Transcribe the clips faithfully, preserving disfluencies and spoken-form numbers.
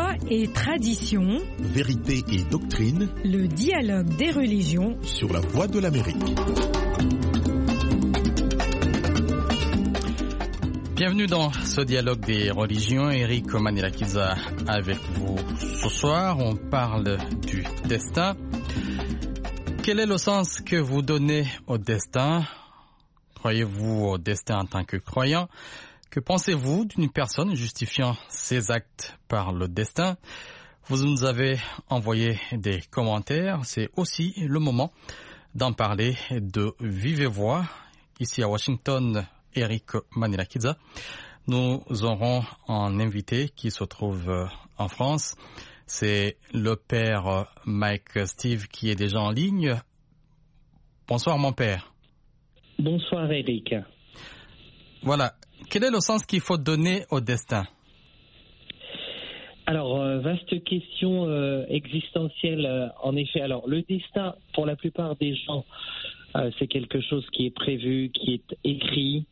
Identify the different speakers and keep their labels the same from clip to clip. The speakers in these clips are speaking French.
Speaker 1: Foi et tradition,
Speaker 2: vérité et doctrine,
Speaker 1: le dialogue des religions
Speaker 2: sur la Voix de l'Amérique.
Speaker 3: Bienvenue dans ce dialogue des religions. Eric Manilakiza avec vous ce soir. On parle du destin. Quel est le sens que vous donnez au destin? Croyez-vous au destin en tant que croyant? Que pensez-vous d'une personne justifiant ses actes par le destin? Vous nous avez envoyé des commentaires. C'est aussi le moment d'en parler de vive voix. Ici à Washington, Eric Manilakiza. Nous aurons un invité qui se trouve en France. C'est le père Mike Steve qui est déjà en ligne. Bonsoir mon père.
Speaker 4: Bonsoir Eric.
Speaker 3: Voilà. Quel est le sens qu'il faut donner au destin?
Speaker 4: Alors, euh, vaste question euh, existentielle, euh, en effet. Alors, le destin, pour la plupart des gens, euh, c'est quelque chose qui est prévu, qui est écrit.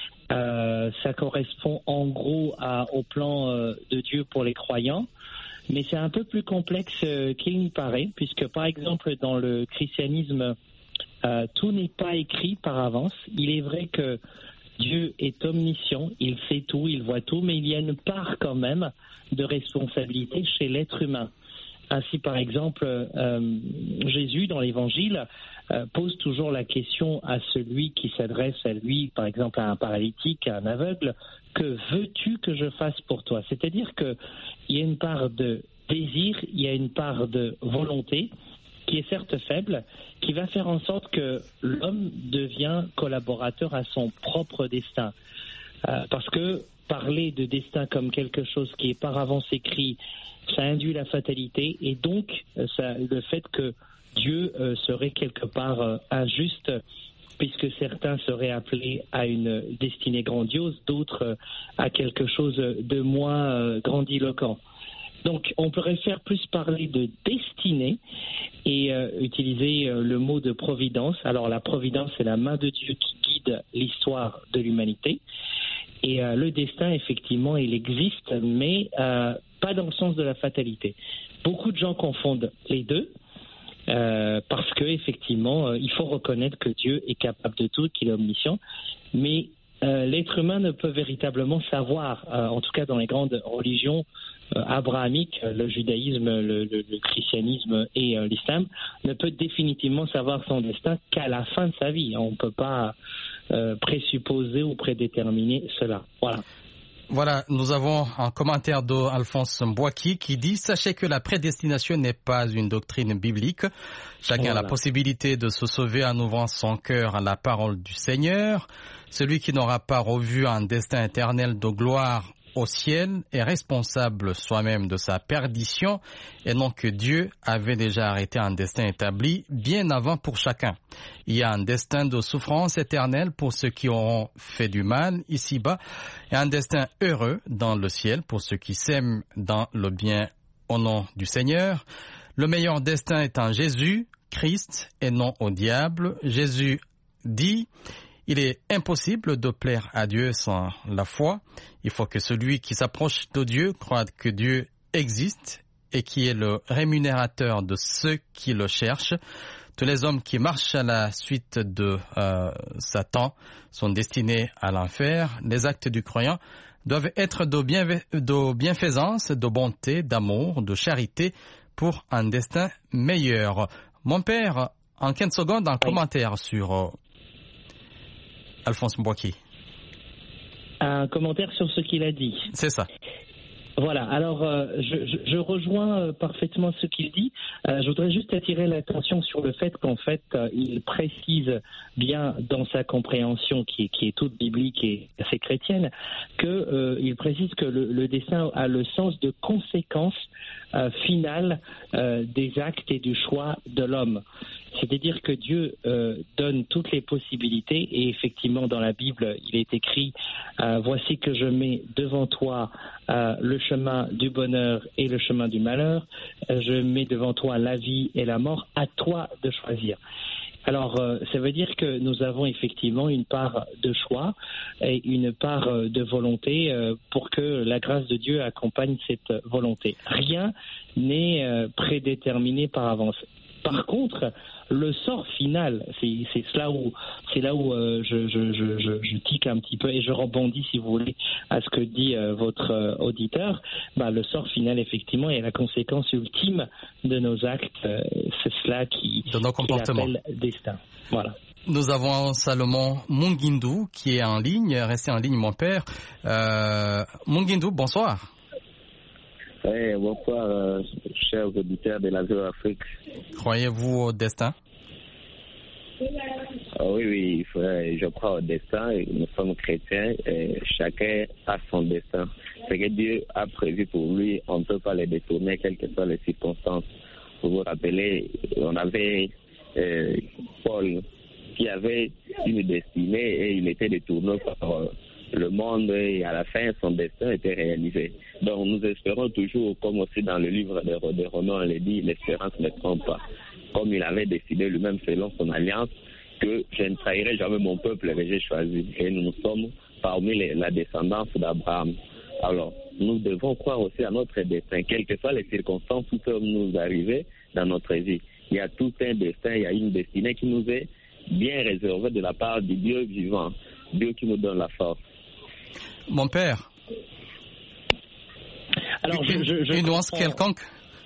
Speaker 4: Euh, ça correspond en gros à, au plan euh, de Dieu pour les croyants. Mais c'est un peu plus complexe euh, qu'il n'y paraît, puisque par exemple, dans le christianisme, euh, tout n'est pas écrit par avance. Il est vrai que Dieu est omniscient, il sait tout, il voit tout, mais il y a une part quand même de responsabilité chez l'être humain. Ainsi, par exemple, euh, Jésus, dans l'Évangile, euh, pose toujours la question à celui qui s'adresse à lui, par exemple à un paralytique, à un aveugle, « Que veux-tu que je fasse pour toi ?» C'est-à-dire qu'il y a une part de désir, il y a une part de volonté, qui est certes faible, qui va faire en sorte que l'homme devient collaborateur à son propre destin. Euh, parce que parler de destin comme quelque chose qui est par avance écrit, ça induit la fatalité, et donc ça, le fait que Dieu euh, serait quelque part euh, injuste, puisque certains seraient appelés à une destinée grandiose, d'autres euh, à quelque chose de moins euh, grandiloquent. Donc, on pourrait faire plus parler de destinée et euh, utiliser euh, le mot de providence. Alors, la providence, c'est la main de Dieu qui guide l'histoire de l'humanité. Et euh, le destin, effectivement, il existe, mais euh, pas dans le sens de la fatalité. Beaucoup de gens confondent les deux euh, parce que, effectivement, euh, il faut reconnaître que Dieu est capable de tout, qu'il est omniscient, mais euh, l'être humain ne peut véritablement savoir, euh, en tout cas dans les grandes religions Euh, abrahamique, le judaïsme, le, le, le christianisme et euh, l'islam, ne peut définitivement savoir son destin qu'à la fin de sa vie. On ne peut pas euh, présupposer ou prédéterminer cela. Voilà.
Speaker 3: Voilà, nous avons un commentaire d'Alphonse Mbouaki qui dit « Sachez que la prédestination n'est pas une doctrine biblique. Chacun voilà. a la possibilité de se sauver en ouvrant son cœur à la parole du Seigneur. Celui qui n'aura pas revu un destin éternel de gloire au ciel est responsable soi-même de sa perdition, et non que Dieu avait déjà arrêté un destin établi bien avant pour chacun. Il y a un destin de souffrance éternelle pour ceux qui auront fait du mal ici-bas, et un destin heureux dans le ciel pour ceux qui s'aiment dans le bien au nom du Seigneur. Le meilleur destin est en Jésus, Christ, et non au diable. Jésus dit: il est impossible de plaire à Dieu sans la foi. Il faut que celui qui s'approche de Dieu croie que Dieu existe et qui est le rémunérateur de ceux qui le cherchent. Tous les hommes qui marchent à la suite de euh, Satan sont destinés à l'enfer. Les actes du croyant doivent être de, bienve- de bienfaisance, de bonté, d'amour, de charité pour un destin meilleur. Mon père, en quinze secondes, un oui. commentaire sur Euh, Alphonse Mbouaki.
Speaker 4: Un commentaire sur ce qu'il a dit.
Speaker 3: C'est ça.
Speaker 4: Voilà, alors euh, je, je, je rejoins euh, parfaitement ce qu'il dit. Euh, je voudrais juste attirer l'attention sur le fait qu'en fait, euh, il précise bien dans sa compréhension, qui, qui est toute biblique et assez chrétienne, qu'il euh, précise que le, le destin a le sens de conséquence euh, finale euh, des actes et du choix de l'homme. C'est-à-dire que Dieu euh, donne toutes les possibilités, et effectivement dans la Bible il est écrit euh, « Voici que je mets devant toi euh, le chemin du bonheur et le chemin du malheur, euh, je mets devant toi la vie et la mort, à toi de choisir ». Alors, euh, ça veut dire que nous avons effectivement une part de choix et une part euh, de volonté euh, pour que la grâce de Dieu accompagne cette volonté. Rien n'est euh, prédéterminé par avance. Par contre, le sort final, c'est, c'est là où, c'est là où euh, je, je, je, je, je tique un petit peu et je rebondis, si vous voulez, à ce que dit euh, votre euh, auditeur. Bah, le sort final, effectivement, est la conséquence ultime de nos actes. Euh, c'est cela qui,
Speaker 3: de nos comportements.
Speaker 4: qui l'appelle destin. Voilà.
Speaker 3: Nous avons Salomon Mungindu qui est en ligne. Restez en ligne, mon père. Euh, Mungindu, bonsoir.
Speaker 5: Oui, bonsoir, euh, chers auditeurs de la Voix Afrique.
Speaker 3: Croyez-vous au destin?
Speaker 5: Ah, oui, oui, frère, je crois au destin. Nous sommes chrétiens et chacun a son destin. Ce que Dieu a prévu pour lui, on ne peut pas le détourner, quelles que soient les circonstances. Vous vous rappelez, on avait euh, Paul qui avait une destinée et il était détourné par euh, le monde et à la fin, son destin était réalisé. Donc nous espérons toujours, comme aussi dans le livre de, de Romains, on le dit, l'espérance ne trompe pas. Comme il avait décidé lui-même selon son alliance, que je ne trahirai jamais mon peuple que j'ai choisi. Et nous sommes parmi les, la descendance d'Abraham. Alors, nous devons croire aussi à notre destin, quelles que soient les circonstances qui peuvent nous arriver dans notre vie. Il y a tout un destin, il y a une destinée qui nous est bien réservée de la part du Dieu vivant, Dieu qui nous donne la force.
Speaker 3: Mon père,
Speaker 4: Alors,
Speaker 3: une,
Speaker 4: je, je, je
Speaker 3: une nuance quelconque.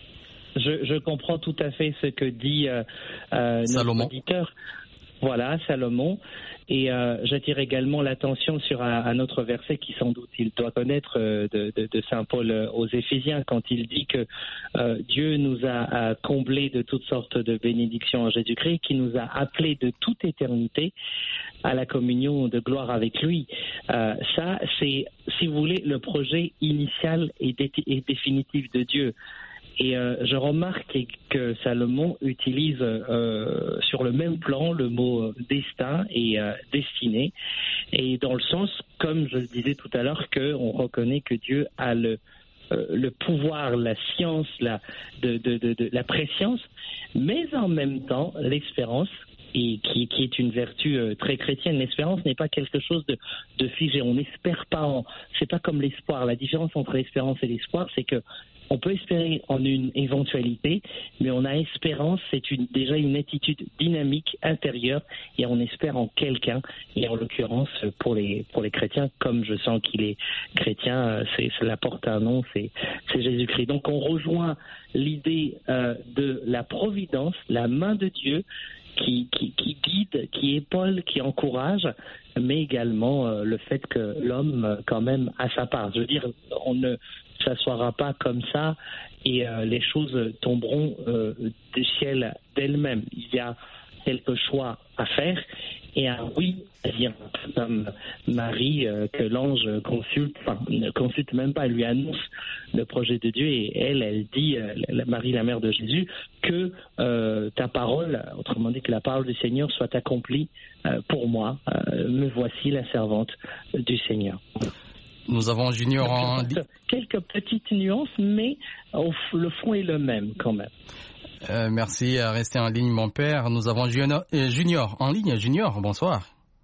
Speaker 4: Je, je comprends tout à fait ce que dit euh, euh, notre auditeur. Voilà, Salomon. Et euh, j'attire également l'attention sur un, un autre verset qui sans doute il doit connaître euh, de, de, de Saint Paul euh, aux Éphésiens, quand il dit que euh, Dieu nous a, a comblés de toutes sortes de bénédictions en Jésus-Christ, qui nous a appelés de toute éternité à la communion de gloire avec lui. Euh, ça, c'est, si vous voulez, le projet initial et, dé- et définitif de Dieu. Et euh, je remarque que Salomon utilise euh, sur le même plan le mot destin et euh, destinée, et dans le sens, comme je le disais tout à l'heure, qu'on reconnaît que Dieu a le, euh, le pouvoir, la science, la, de, de, de, de, la préscience, mais en même temps l'espérance, et qui, qui est une vertu euh, très chrétienne. L'espérance n'est pas quelque chose de, de figé. On n'espère pas en... C'est pas comme l'espoir. La différence entre l'espérance et l'espoir, c'est que on peut espérer en une éventualité, mais on a espérance, c'est une, déjà une attitude dynamique intérieure, et on espère en quelqu'un. Et en l'occurrence, pour les pour les chrétiens, comme je sens qu'il est chrétien, c'est, cela porte un nom, c'est, c'est Jésus-Christ. Donc on rejoint l'idée euh, de la providence, la main de Dieu, Qui, qui, qui guide, qui épaule, qui encourage, mais également euh, le fait que l'homme, euh, quand même, a sa part. Je veux dire, on ne s'assoira pas comme ça et euh, les choses tomberont euh, du ciel d'elles-mêmes. Il y a quelques choix à faire et un oui à dire, comme Marie, euh, que l'ange consulte, enfin, ne consulte même pas, elle lui annonce le projet de Dieu, et elle, elle dit, euh, la, Marie, la mère de Jésus, que euh, ta parole, autrement dit que la parole du Seigneur soit accomplie euh, pour moi. Euh, me voici la servante du Seigneur.
Speaker 3: Nous avons Junior en...
Speaker 4: Quelques petites nuances, mais au, le fond est le même quand même.
Speaker 3: Euh, merci, à rester en ligne, mon père. Nous avons Junior, euh, Junior en ligne. Junior, bonsoir.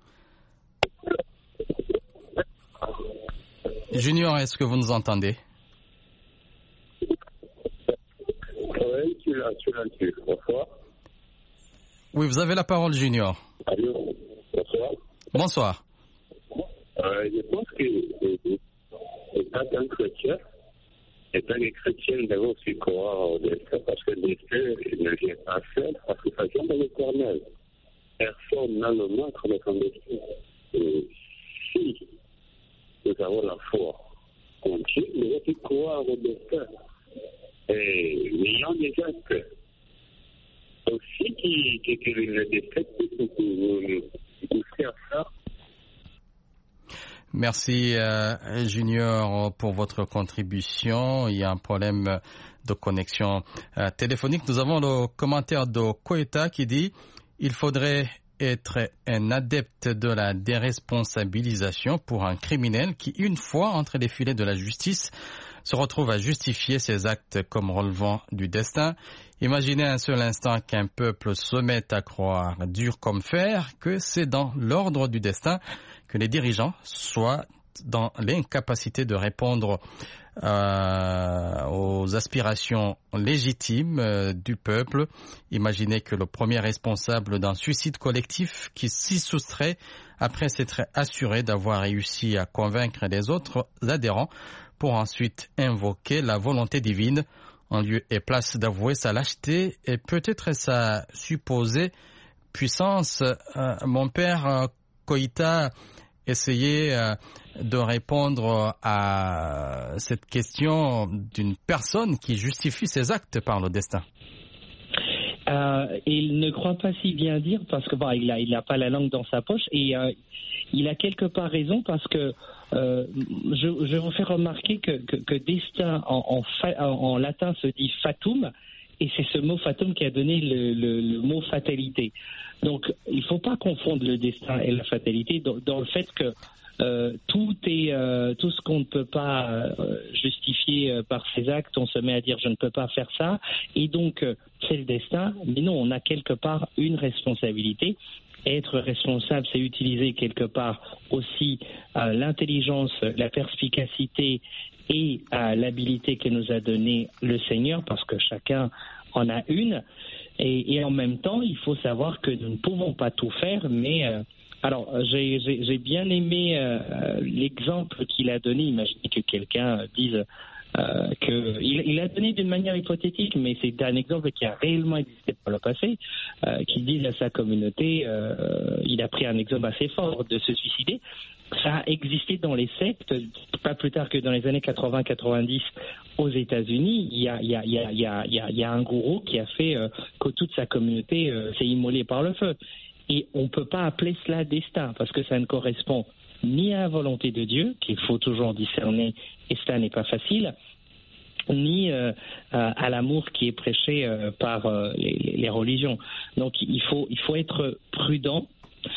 Speaker 3: Junior, est-ce que vous nous entendez?
Speaker 5: Oui, tu l'as, tu l'as, tu l'as. Bonsoir.
Speaker 3: Oui, vous avez la parole, Junior.
Speaker 5: Allô, bonsoir.
Speaker 3: Bonsoir.
Speaker 5: Euh, je pense que, étant un chrétien, étant des chrétiens, nous devons aussi croire au destin, parce que le destin ne vient pas seul, parce que ça vient dans le cornel. Personne n'a le maître de son destin. Et si nous avons la foi en Dieu, nous devons aussi croire au destin. Et n'ayant des actes aussi qui, qui, qui le destin peut nous pousser à ça.
Speaker 3: Merci euh, Junior pour votre contribution. Il y a un problème de connexion euh, téléphonique. Nous avons le commentaire de Koeta qui dit « Il faudrait être un adepte de la déresponsabilisation pour un criminel qui, une fois entre les filets de la justice, se retrouve à justifier ses actes comme relevant du destin. Imaginez un seul instant qu'un peuple se mette à croire dur comme fer que c'est dans l'ordre du destin que les dirigeants soient dans l'incapacité de répondre euh, aux aspirations légitimes euh, du peuple. Imaginez que le premier responsable d'un suicide collectif qui s'y soustrait après s'être assuré d'avoir réussi à convaincre les autres adhérents pour ensuite invoquer la volonté divine en lieu et place d'avouer sa lâcheté et peut-être sa supposée puissance. Euh, mon père euh, Koïta essayait euh, de répondre à cette question d'une personne qui justifie ses actes par le destin.
Speaker 4: Euh, il ne croit pas si bien dire parce que bon, il a, il a pas la langue dans sa poche et euh, il a quelque part raison parce que euh, je, je vous fais remarquer que, que, que destin en, en, fa, en latin se dit fatum et c'est ce mot fatum qui a donné le, le, le mot fatalité. Donc il ne faut pas confondre le destin et la fatalité dans, dans le fait que Euh, tout est euh, tout ce qu'on ne peut pas euh, justifier euh, par ses actes, on se met à dire je ne peux pas faire ça et donc euh, c'est le destin. Mais non, on a quelque part une responsabilité. Être responsable, c'est utiliser quelque part aussi euh, l'intelligence, la perspicacité et euh, l'habilité que nous a donné le Seigneur, parce que chacun en a une. Et, et en même temps, il faut savoir que nous ne pouvons pas tout faire, mais euh, alors, j'ai, j'ai, j'ai bien aimé euh, l'exemple qu'il a donné. Imaginez que quelqu'un dise euh, que il, il a donné d'une manière hypothétique, mais c'est un exemple qui a réellement existé par le passé. Euh, qu'il dise à sa communauté, euh, il a pris un exemple assez fort de se suicider. Ça a existé dans les sectes, pas plus tard que dans les années quatre-vingts quatre-vingt-dix aux États-Unis. Il y a, il y a, il y a, il y a, il y a, il y a un gourou qui a fait euh, que toute sa communauté euh, s'est immolée par le feu. Et on ne peut pas appeler cela destin, parce que ça ne correspond ni à la volonté de Dieu, qu'il faut toujours discerner, et cela n'est pas facile, ni euh, à l'amour qui est prêché euh, par euh, les, les religions. Donc il faut, il faut être prudent.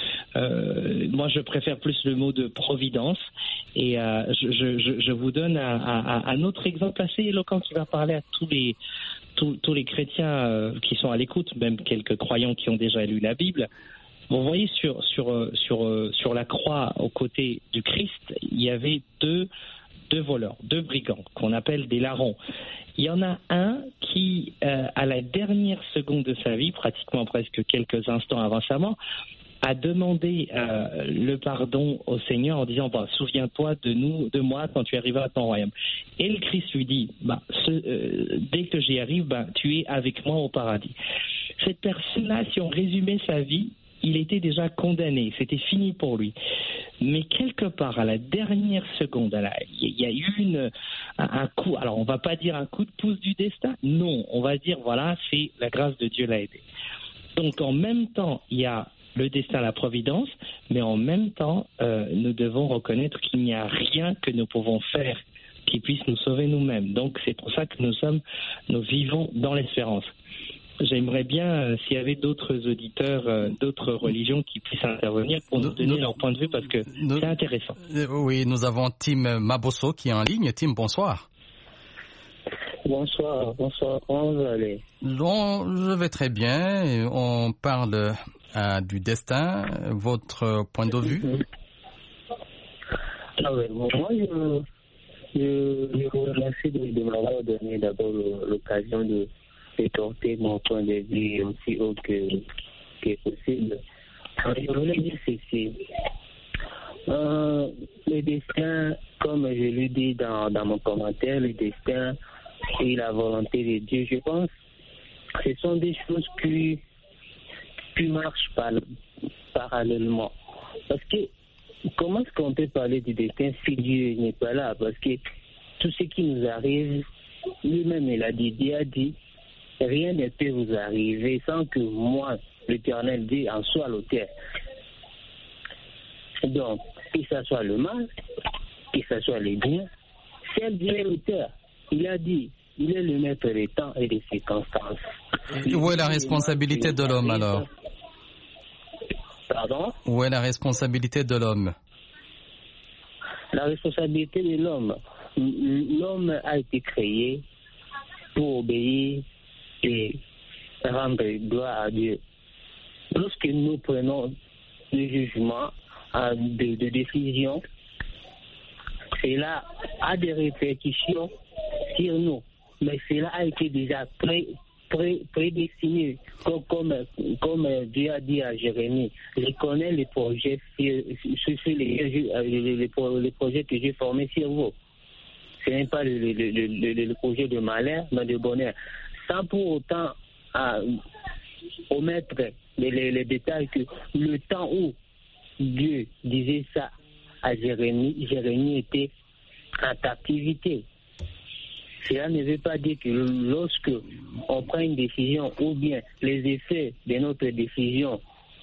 Speaker 4: Euh, moi, je préfère plus le mot de providence. Et euh, je, je, je vous donne un, un, un autre exemple assez éloquent qui va parler à tous les, tous, tous les chrétiens euh, qui sont à l'écoute, même quelques croyants qui ont déjà lu la Bible. Vous voyez, sur, sur, sur, sur la croix, aux côtés du Christ, il y avait deux, deux voleurs, deux brigands, qu'on appelle des larrons. Il y en a un qui, euh, à la dernière seconde de sa vie, pratiquement presque quelques instants avant sa mort, a demandé euh, le pardon au Seigneur en disant bah, « Souviens-toi de nous, de moi quand tu arriveras à ton royaume ». Et le Christ lui dit bah, ce, euh, « Dès que j'y arrive, bah, tu es avec moi au paradis ». Cette personne-là, si on résumait sa vie, il était déjà condamné, c'était fini pour lui. Mais quelque part, à la dernière seconde, il y a eu une, un coup, alors on ne va pas dire un coup de pouce du destin, non, on va dire voilà, c'est la grâce de Dieu l'a aidé. Donc en même temps, il y a le destin, la providence, mais en même temps, euh, nous devons reconnaître qu'il n'y a rien que nous pouvons faire qui puisse nous sauver nous-mêmes. Donc c'est pour ça que nous sommes, nous vivons dans l'espérance. J'aimerais bien, euh, s'il y avait d'autres auditeurs, euh, d'autres religions qui puissent intervenir pour nous donner nous, leur point de vue, parce que nous, c'est intéressant.
Speaker 3: Oui, nous avons Tim Mabosso qui est en ligne. Tim, bonsoir.
Speaker 6: Bonsoir, bonsoir. Comment vous allez?
Speaker 3: Non, je vais très bien. On parle euh, du destin. Votre point de vue?
Speaker 6: Ah oui, bon, moi, je, je, je vous remercie de, de m'avoir donné d'abord l'occasion de de porter mon point de vue aussi haut que, que possible. Alors, je voulais dire ceci. Euh, le destin, comme je l'ai dit dans, dans mon commentaire, le destin et la volonté de Dieu, je pense que ce sont des choses qui, qui marchent par, parallèlement. Parce que comment est-ce qu'on peut parler du destin si Dieu n'est pas là? Parce que tout ce qui nous arrive, lui-même il a dit, Dieu a dit, rien ne peut vous arriver sans que moi, l'Éternel Dieu, en soit l'auteur. Donc, que ce soit le mal, que ce soit le bien, c'est Dieu est l'auteur. Il a dit, il est le maître des temps et des circonstances.
Speaker 3: Et où est la responsabilité de l'homme alors?
Speaker 6: Pardon?
Speaker 3: Où est la responsabilité de l'homme?
Speaker 6: La responsabilité de l'homme. l'homme a été créé pour obéir et rendre gloire à Dieu. Lorsque nous prenons des jugements, de, de décisions, cela a des répercussions sur nous. Mais cela a été déjà pré, pré, prédestiné, comme, comme, comme Dieu a dit à Jérémie. Je connais les projets, sur, sur les, les, les, les projets que j'ai formés sur vous. Ce n'est pas le, le, le, le, le projet de malheur, mais de bonheur. Sans pour autant à, omettre les, les, les détails que le temps où Dieu disait ça à Jérémie, Jérémie était en captivité. Cela ne veut pas dire que lorsque on prend une décision ou bien les effets de notre décision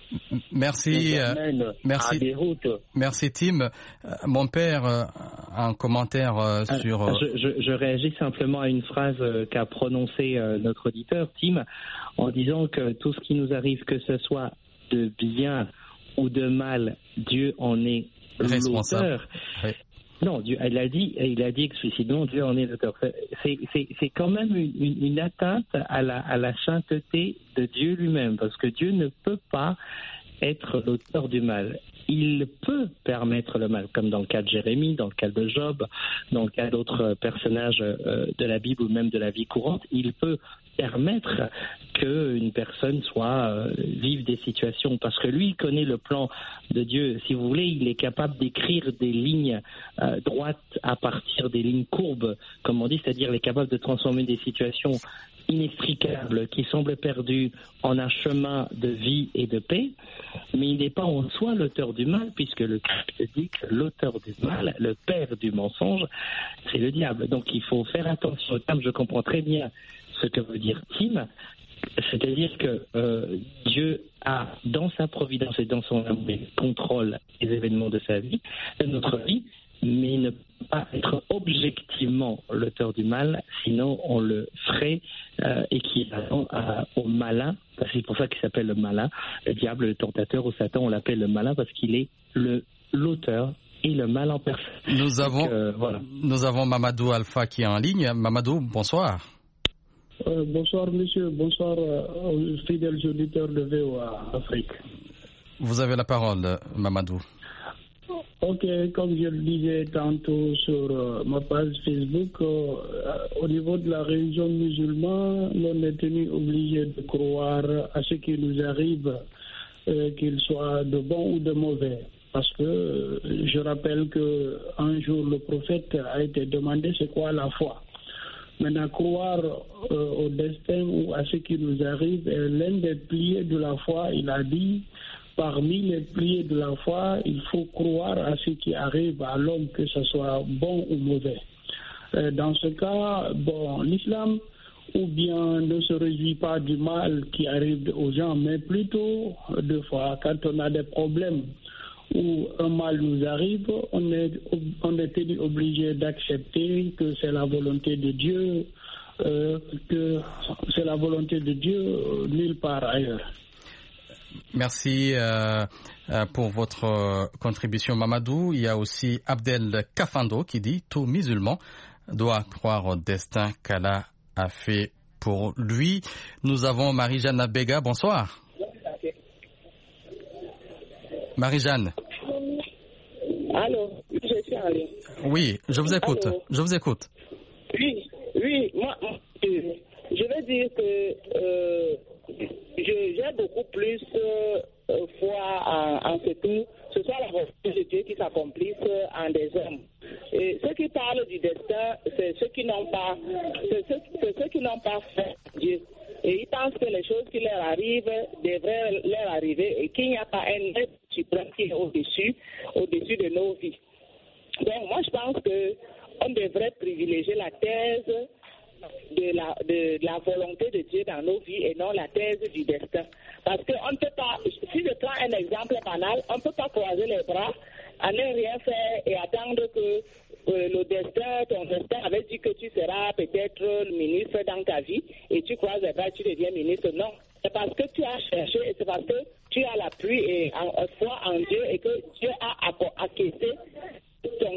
Speaker 3: Merci, euh, merci, merci Tim. Euh, mon père, euh, un commentaire euh, sur. Euh...
Speaker 4: Je, je, je réagis simplement à une phrase euh, qu'a prononcée euh, notre auditeur Tim, en disant que tout ce qui nous arrive, que ce soit de bien ou de mal, Dieu en est l'auteur. Oui. Non, Dieu, il a dit, il a dit explicitement, Dieu en est l'auteur. C'est, c'est, c'est quand même une, une, une atteinte à la, à la sainteté de Dieu lui-même, parce que Dieu ne peut pas être l'auteur du mal. Il peut permettre le mal, comme dans le cas de Jérémie, dans le cas de Job, dans le cas d'autres personnages euh, de la Bible ou même de la vie courante. Il peut permettre qu'une personne soit euh, vive des situations, parce que lui, il connaît le plan de Dieu. Si vous voulez, il est capable d'écrire des lignes euh, droites à partir des lignes courbes, comme on dit, c'est-à-dire il est capable de transformer des situations inextricables qui semblent perdues en un chemin de vie et de paix, mais il n'est pas en soi l'auteur du mal, puisque le texte dit que l'auteur du mal, le père du mensonge, c'est le diable. Donc il faut faire attention au terme. Je comprends très bien ce que veut dire Tim, c'est-à-dire que euh, Dieu a, dans sa providence et dans son amour, contrôle les événements de sa vie, de notre vie, mais il ne peut pas être objectivement l'auteur du mal, sinon on le ferait euh, équivalent à, au malin. C'est pour ça qu'il s'appelle le malin, le diable, le tentateur, ou Satan, on l'appelle le malin parce qu'il est le, l'auteur et le mal en personne.
Speaker 3: Nous avons,
Speaker 4: Donc, euh, voilà.
Speaker 3: nous avons Mamadou Alpha qui est en ligne. Mamadou, bonsoir.
Speaker 7: Euh, bonsoir monsieur, bonsoir euh, aux fidèles auditeurs de V O A Afrique.
Speaker 3: Vous avez la parole, Mamadou.
Speaker 7: Ok, comme je le disais tantôt sur euh, ma page Facebook, euh, au niveau de la religion musulmane, on est tenu obligé de croire à ce qui nous arrive, euh, qu'il soit de bon ou de mauvais. Parce que euh, je rappelle qu'un jour le prophète a été demandé c'est quoi la foi. Maintenant, croire euh, au destin ou à ce qui nous arrive est l'un des piliers de la foi. Il a dit, parmi les piliers de la foi, il faut croire à ce qui arrive à l'homme, que ce soit bon ou mauvais. Euh, dans ce cas, bon, l'islam, ou bien ne se réjouit pas du mal qui arrive aux gens, mais plutôt, deux fois, quand on a des problèmes où un mal nous arrive, on est, on est tenu obligé d'accepter que c'est la volonté de Dieu, euh, que c'est la volonté de Dieu euh, nulle part ailleurs.
Speaker 3: Merci euh, pour votre euh, contribution, Mamadou. Il y a aussi Abdel Kafando qui dit « Tout musulman doit croire au destin qu'Allah a fait pour lui ». Nous avons Marie-Jeanne Abega. Bonsoir. Marie-Jeanne.
Speaker 8: Allô, je suis en ligne.
Speaker 3: Oui, je vous écoute.
Speaker 8: Allô.
Speaker 3: Je vous écoute.
Speaker 8: Oui, oui, moi, je veux dire que euh, j'ai beaucoup plus euh, foi en, en ce que ce soit la volonté de Dieu qui s'accomplisse en des hommes. Et ceux qui parlent du destin, c'est ceux qui n'ont pas, c'est ceux, c'est ceux qui n'ont pas fait Dieu. Et ils pensent que les choses qui leur arrivent devraient leur arriver et qu'il n'y a pas un être suprême qui est au-dessus, au-dessus de nos vies. Donc moi je pense que on devrait privilégier la thèse de la, de, de la volonté de Dieu dans nos vies et non la thèse du destin. Parce qu'on ne peut pas, si je prends un exemple banal, on ne peut pas croiser les bras, à ne rien faire et attendre que euh, le destin, ton destin avait dit que tu seras peut-être le ministre dans ta vie et tu croises les bras, tu deviens ministre. Non, c'est parce que tu as cherché et c'est parce que tu as l'appui et en, foi en Dieu et que Dieu a acquiescé ton travail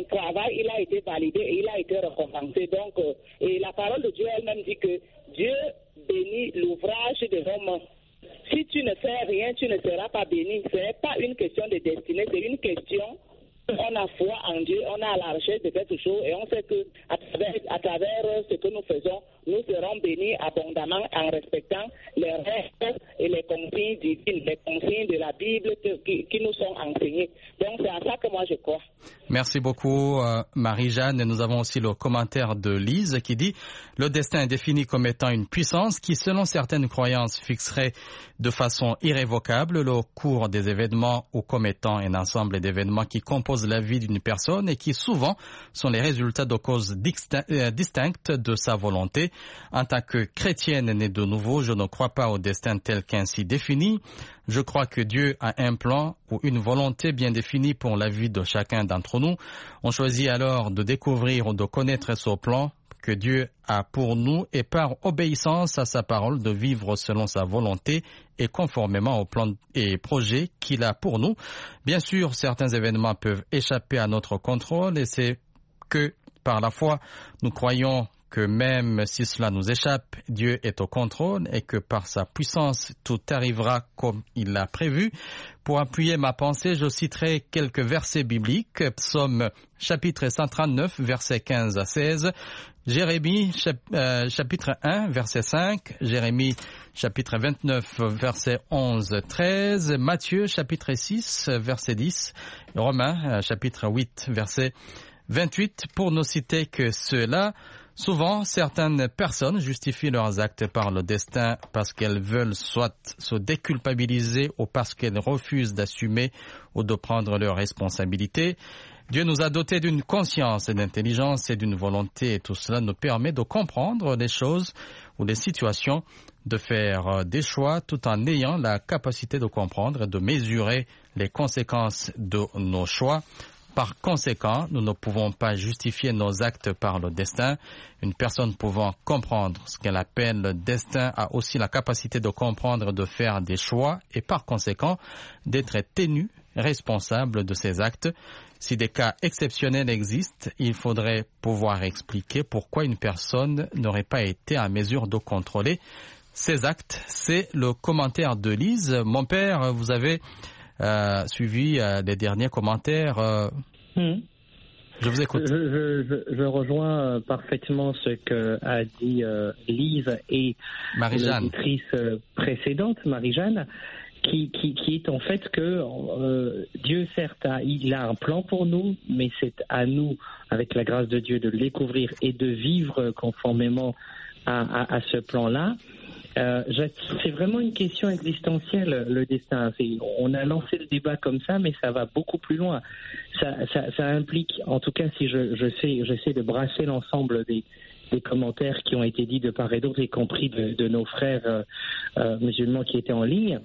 Speaker 8: travail, il a été validé et il a été récompensé. Donc, euh, et la parole de Dieu elle-même dit que Dieu bénit l'ouvrage de nos mains. Si tu ne fais rien, tu ne seras pas béni. Ce n'est pas une question de destinée, c'est une question. On a foi en Dieu, on a la recherche de quelque chose et on sait que à travers, à travers ce que nous faisons, nous serons bénis abondamment en respectant les règles et les consignes divines, les consignes de la Bible qui, qui nous sont enseignées. Donc c'est à ça que moi je crois.
Speaker 3: Merci beaucoup euh, Marie-Jeanne. Et nous avons aussi le commentaire de Lise qui dit « Le destin est défini comme étant une puissance qui, selon certaines croyances, fixerait de façon irrévocable le cours des événements ou comme étant un ensemble d'événements qui composent la vie d'une personne et qui souvent sont les résultats de causes distinctes de sa volonté. En tant que chrétienne née de nouveau, je ne crois pas au destin tel qu'ainsi défini. Je crois que Dieu a un plan ou une volonté bien définie pour la vie de chacun d'entre nous. On choisit alors de découvrir ou de connaître ce plan que Dieu a pour nous et par obéissance à sa parole de vivre selon sa volonté et conformément aux plans et projets qu'il a pour nous. Bien sûr, certains événements peuvent échapper à notre contrôle et c'est que par la foi, nous croyons que même si cela nous échappe, Dieu est au contrôle et que par sa puissance, tout arrivera comme il l'a prévu. Pour appuyer ma pensée, je citerai quelques versets bibliques. Psaume chapitre cent trente-neuf, versets quinze à seize. Jérémie chapitre un, verset cinq. Jérémie chapitre vingt-neuf, verset onze à treize. Matthieu chapitre six, verset dix. Romains chapitre huit, verset vingt-huit. Pour ne citer que ceux-là. Souvent, certaines personnes justifient leurs actes par le destin parce qu'elles veulent soit se déculpabiliser ou parce qu'elles refusent d'assumer ou de prendre leurs responsabilités. Dieu nous a dotés d'une conscience et d'intelligence et d'une volonté et tout cela nous permet de comprendre les choses ou les situations, de faire des choix tout en ayant la capacité de comprendre et de mesurer les conséquences de nos choix. Par conséquent, nous ne pouvons pas justifier nos actes par le destin. Une personne pouvant comprendre ce qu'elle appelle le destin a aussi la capacité de comprendre, de faire des choix et par conséquent d'être tenu responsable de ses actes. Si des cas exceptionnels existent, il faudrait pouvoir expliquer pourquoi une personne n'aurait pas été en mesure de contrôler ses actes. C'est le commentaire de Lise. Mon père, vous avez Euh, suivi euh, les derniers commentaires. Euh, mmh. Je vous écoute.
Speaker 4: Je, je, je rejoins parfaitement ce que a dit euh, Lise et l'auditrice précédente, Marie-Jeanne, qui, qui, qui est en fait que euh, Dieu, certes, a, il a un plan pour nous, mais c'est à nous, avec la grâce de Dieu, de le découvrir et de vivre conformément à, à, à ce plan-là. Euh, c'est vraiment une question existentielle, le destin. C'est, on a lancé le débat comme ça, mais ça va beaucoup plus loin. Ça, ça, ça implique, en tout cas, si je, je sais, j'essaie de brasser l'ensemble des, des commentaires qui ont été dits de part et d'autre, y compris de, de nos frères euh, euh, musulmans qui étaient en ligne.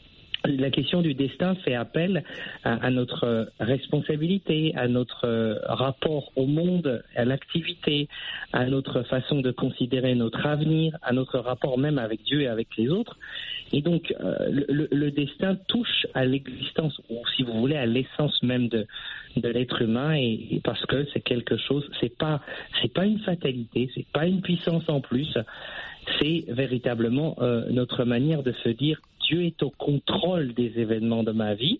Speaker 4: La question du destin fait appel à, à notre responsabilité, à notre rapport au monde, à l'activité, à notre façon de considérer notre avenir, à notre rapport même avec Dieu et avec les autres. Et donc, euh, le, le destin touche à l'existence, ou si vous voulez, à l'essence même de, de l'être humain, et, et parce que c'est quelque chose, c'est pas, c'est pas une fatalité, c'est pas une puissance en plus, c'est véritablement euh, notre manière de se dire Dieu est au contrôle des événements de ma vie.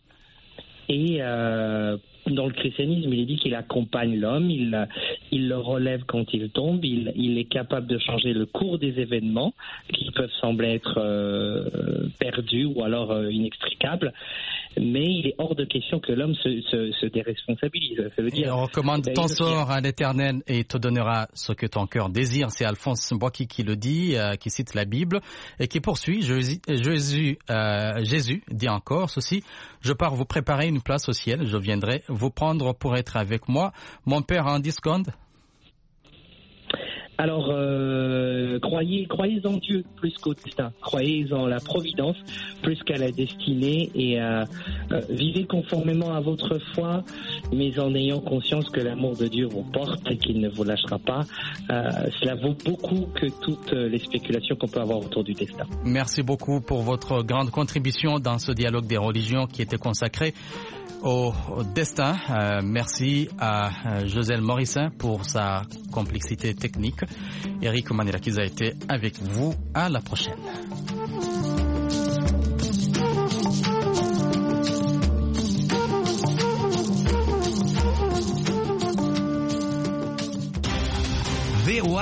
Speaker 4: Et euh, dans le christianisme, il est dit qu'il accompagne l'homme, il, il le relève quand il tombe, il, il est capable de changer le cours des événements qui peuvent sembler être euh, perdus ou alors euh, inextricables. Mais il est hors de question que l'homme se, se, se déresponsabilise. Ça veut dire,
Speaker 3: il recommande ton sort à l'Éternel et il te donnera ce que ton cœur désire. C'est Alphonse Mbouaki qui le dit, euh, qui cite la Bible et qui poursuit. Jésus, Jésus, euh, Jésus dit encore ceci: je pars vous préparer une place au ciel. Je viendrai vous prendre pour être avec moi. Mon Père en disconde.
Speaker 4: Alors, euh, euh, croyez, croyez en Dieu plus qu'au destin. Croyez en la providence plus qu'à la destinée et euh, euh, vivez conformément à votre foi, mais en ayant conscience que l'amour de Dieu vous porte et qu'il ne vous lâchera pas. Euh, cela vaut beaucoup que toutes les spéculations qu'on peut avoir autour du destin.
Speaker 3: Merci beaucoup pour votre grande contribution dans ce dialogue des religions qui était consacré au destin. Euh, merci à euh, Joselle Morissin pour sa complexité technique. Eric Manirakiza a été avec vous. À la prochaine.